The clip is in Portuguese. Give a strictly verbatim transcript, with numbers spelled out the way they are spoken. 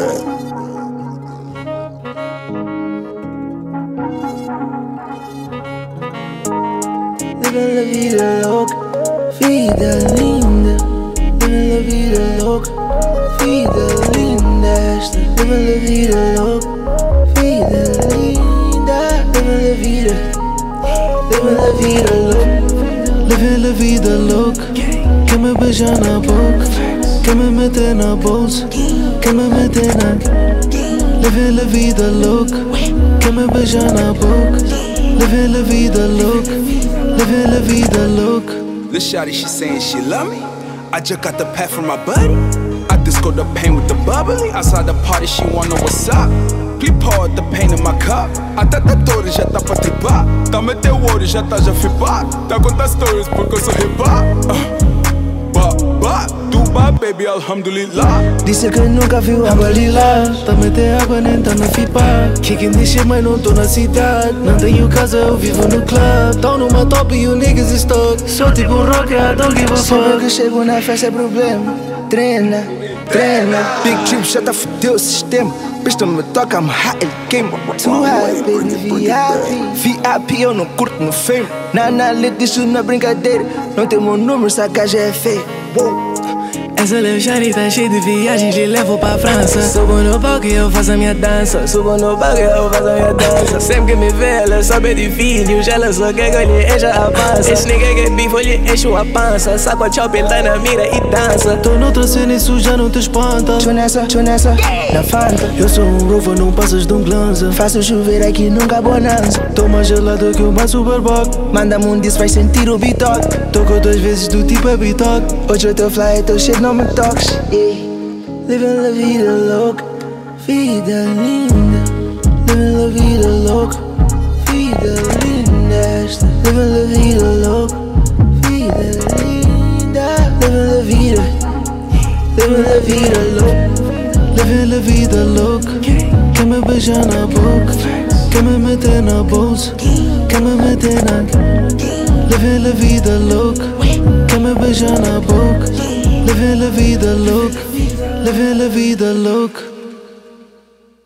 Living la vida louca, vida linda. Living la vida louca, vida linda esta. Living la vida louca, vida linda. Living la vida, living la vida louca. Living la vida louca, quer me beijar na boca, quer me meter na bolsa, quer me meter na. Living la vida louca, quer me beijar na boca. Living la vida louca, living la vida louca. Lil' shawty, she saying she love me. I just got the pat from my buddy. I disco the pain with the bubbly. Outside the party, she wanna know what's up. Please pour the pain in my cup. Até da torre já tá pra tripar. Tá meteu ouro, já tá já flipar. Tá contar stories porque eu sou hip-hop. uh. Ba, ba, Duba, baby, alhamdulillah. Disse que nunca viu água lilá. Tá meter água nem tá na fipa. Kicking this shit, mas não tô na cidade. Não tenho casa, eu vivo no club. Tão numa top e o niggas stuck. Sou tipo um rock, I don't give a fuck. Sempre que chego na festa é problema. Treina, treina. Big Trip já tá fudeu o sistema. Pista me toca, I'm hot, ele queima. Too high, baby, V I P. V I P eu não curto no fame. Na análise disso não é brincadeira. Não tem meu número, saca já é feio. Essa Lil' shawty tá cheia de viagens, lhe levo pra França. Subo no palco e eu faço a minha dança. Subo no palco e eu faço a minha dança. Sempre que me vê, ela sobe de vídeos. Ela só quer que eu lhe encha a pança. Esse nigga que é bife, eu lhe encho a pança. Saco a chop, ele tá na mira e dança. Tô noutra cena, isso já não te espanta. Tô nessa, tô nessa, na Fanta. Eu sou um rover, não passas de um glanza. Faço chover aqui, nunca bonança. Tô mais gelado que uma Superboc. Manda-me um disso, vai sentir o bitoque. Tocou duas vezes do tipo é bitoque. Hoje eu tô fly, tô cheio, não me toques, yeah. Living la vida louca, vida linda. Living la vida louca, vida linda esta. Living la vida louca, vida linda. Living la vida, living la vida louca. Living la vida louca, quer me beijar na boca, quer me meter na bolsa, quer me meter na. Living la vida louca, quer me beijar na boca. Living la vida louca, living la vida louca.